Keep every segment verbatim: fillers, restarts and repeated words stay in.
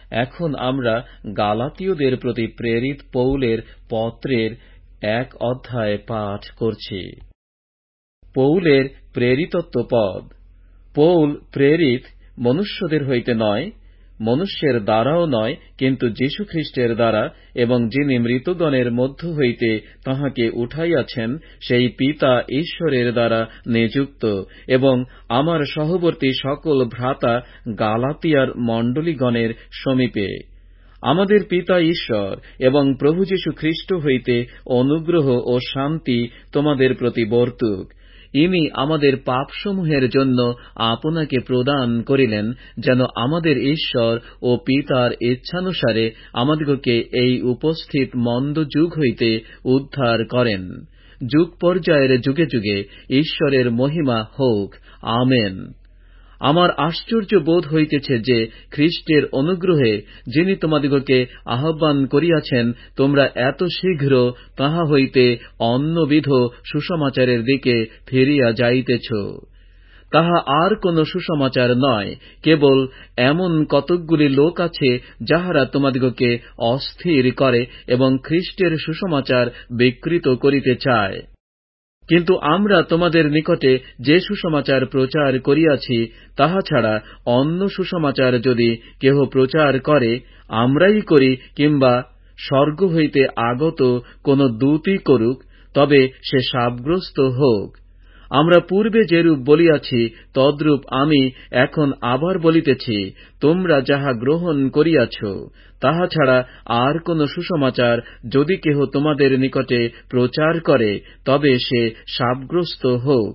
এখন আমরা গালাতীয়দের প্রতি প্রেরিত পৌলের পত্রের এক অধ্যায় পাঠ করছি। পৌলের প্রেরিতত্ব পদ। পৌল প্রেরিত মনুষ্যদের হইতে নয়, মনুষ্যের দ্বারাও নয়, কিন্তু যীশুখ্রীষ্টের দ্বারা এবং যিনি মৃতগণের মধ্য হইতে তাঁহাকে উঠাইয়াছেন সেই পিতা ঈশ্বরের দ্বারা নিযুক্ত, এবং আমার সহবর্তী সকল ভ্রাতা গালাতিয়ার মণ্ডলীগণের সমীপে। আমাদের পিতা ঈশ্বর এবং প্রভু যীশু খ্রীষ্ট হইতে অনুগ্রহ ও শান্তি তোমাদের প্রতি বর্তুক। ইনি আমাদের পাপসমূহের জন্য আপনাকে প্রদান করিলেন, যেন আমাদের ঈশ্বর ও পিতার ইচ্ছানুসারে আমাদিগকে এই উপস্থিত মন্দ যুগ হইতে উদ্ধার করেন। যুগ পর্যায়ের যুগে যুগে ঈশ্বরের মহিমা হোক। আমেন। আমার আশ্চর্য বোধ হইতেছে যে খ্রীষ্টের অনুগ্রহে যিনি তোমাদিগকে আহ্বান করিয়াছেন, তোমরা এত শীঘ্র তাহা হইতে অন্যবিধ সুসমাচারের দিকে ফিরিয়া যাইতেছ। তাহা আর কোন সুসমাচার নয়, কেবল এমন কতকগুলি লোক আছে যাহারা তোমাদিগকে অস্থির করে এবং খ্রীষ্টের সুসমাচার বিকৃত করিতে চায়। কিন্তু আমরা তোমাদের নিকটে যে সুসমাচার প্রচার করিয়াছি, তাহা ছাড়া অন্য সুসমাচার যদি কেহ প্রচার করে, আমরাই করি কিংবা স্বর্গ হইতে আগত কোন দূতই করুক, তবে সে শাপগ্রস্ত হোক। আমরা পূর্বে যেরূপ বলিয়াছি তদ্রূপ আমি এখন আবার বলিতেছি, তোমরা যাহা গ্রহণ করিয়াছ, তাহা ছাড়া আর কোন সুসমাচার যদি কেহ তোমাদের নিকটে প্রচার করে, তবে সে শাপগ্রস্ত হোক।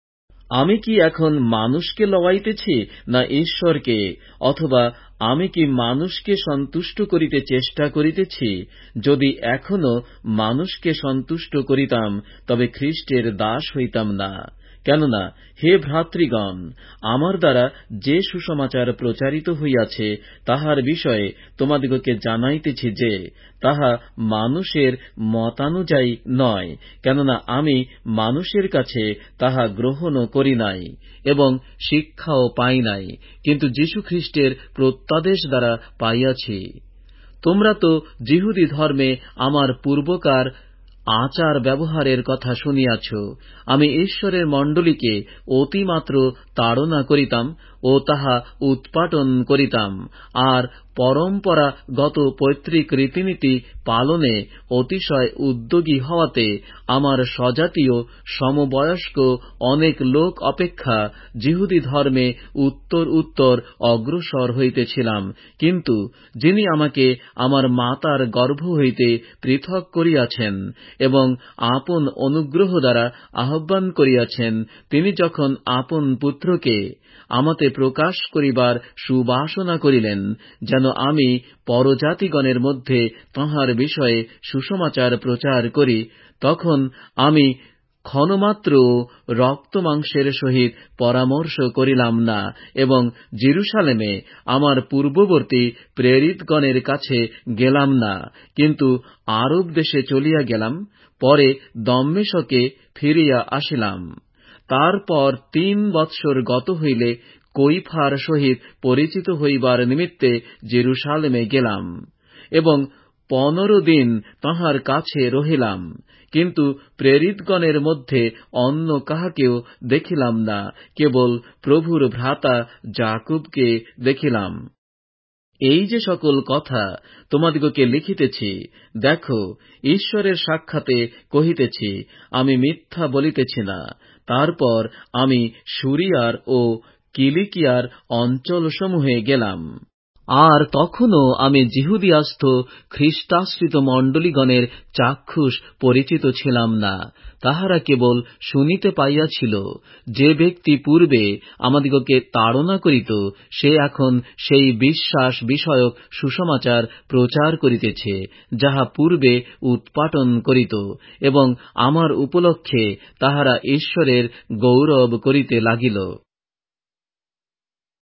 আমি কি এখন মানুষকে লওয়াইতেছি না ঈশ্বরকে? অথবা আমি কি মানুষকে সন্তুষ্ট করিতে চেষ্টা করিতেছি? যদি এখনো মানুষকে সন্তুষ্ট করিতাম, তবে খ্রীষ্টের দাস হইতাম না। কেননা হে ভ্রাতৃগণ, আমার দ্বারা যে সুসমাচার প্রচারিত হইয়াছে, তাহার বিষয়ে তোমাদিগকে জানাইতেছি যে তাহা মানুষের মতানুযায়ী নয়, কেননা আমি মানুষের কাছে তাহা গ্রহণও করি নাই এবং শিক্ষাও পাই নাই, কিন্তু যীশুখ্রীষ্টের প্রত্যাদেশ দ্বারা পাইয়াছি। তোমরা তো যিহুদি ধর্মে আমার পূর্বকার আচার ব্যবহারের কথা শুনিয়াছ। আমি ঈশ্বরের মণ্ডলীকে অতিমাত্র তাড়না করিতাম ও তাহা উৎপাটন করিতাম, আর পরম্পরাগত পৈতৃক রীতিনীতি পালনে অতিশয় উদ্যোগী হওয়াতে আমার স্বজাতীয় সমবয়স্ক অনেক লোক অপেক্ষা যিহুদি ধর্মে উত্তর উত্তর অগ্রসর হইতেছিলাম। কিন্তু যিনি আমাকে আমার মাতার গর্ভ হইতে পৃথক করিয়াছেন এবং আপন অনুগ্রহ দ্বারা আহ্বান করিয়াছেন, তিনি যখন আপন পুত্রকে আমাতে প্রকাশ করিবার সুবাসনা করিলেন, যেন আমি পরজাতিগণের মধ্যে তাঁহার বিষয়ে সুসমাচার প্রচার করি, তখন আমি ক্ষণমাত্র রক্তমাংসের সহিত পরামর্শ করিলাম না এবং জেরুসালেমে আমার পূর্ববর্তী প্রেরিতগণের কাছে গেলাম না, কিন্তু আরব দেশে চলিয়া গেলাম। পরে দম্মেশকে ফিরিয়া আসিলাম। তারপর তিন বৎসর গত হইলে কৈফার সহিত পরিচিত হইবার নিমিত্তে জেরুসালেমে গেলাম এবং পনেরো দিন তাঁহার কাছে রহিলাম, কিন্তু প্রেরিতগণের মধ্যে অন্য কাহাকেও দেখিলাম না, কেবল প্রভুর ভ্রাতা যাকুবকে দেখিলাম। এই যে সকল কথা তোমাদিগকে লিখিতেছি, দেখো, ঈশ্বরের সাক্ষাতে কহিতেছি, আমি মিথ্যা বলিতেছি না। তারপর আমি সুরিয়ার ও কিলিকিয়ার অঞ্চলসমূহে গেলাম। আর তখনও আমি যিহুদিয়াস্থ খ্রিস্টাশ্রিত মণ্ডলীগণের চাক্ষুষ পরিচিত ছিলাম না। তাহারা কেবল শুনিতে পাইয়াছিল, যে ব্যক্তি পূর্বে আমাদিগকে তাড়না করিত, সে এখন সেই বিশ্বাস বিষয়ক সুসমাচার প্রচার করিতেছে, যাহা পূর্বে উৎপাটন করিত, এবং আমার উপলক্ষে তাহারা ঈশ্বরের গৌরব করিতে লাগিল।